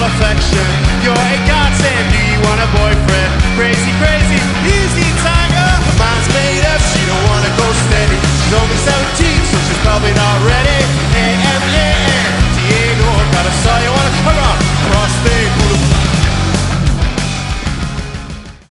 affection. You're a godsend. Do you want a boyfriend?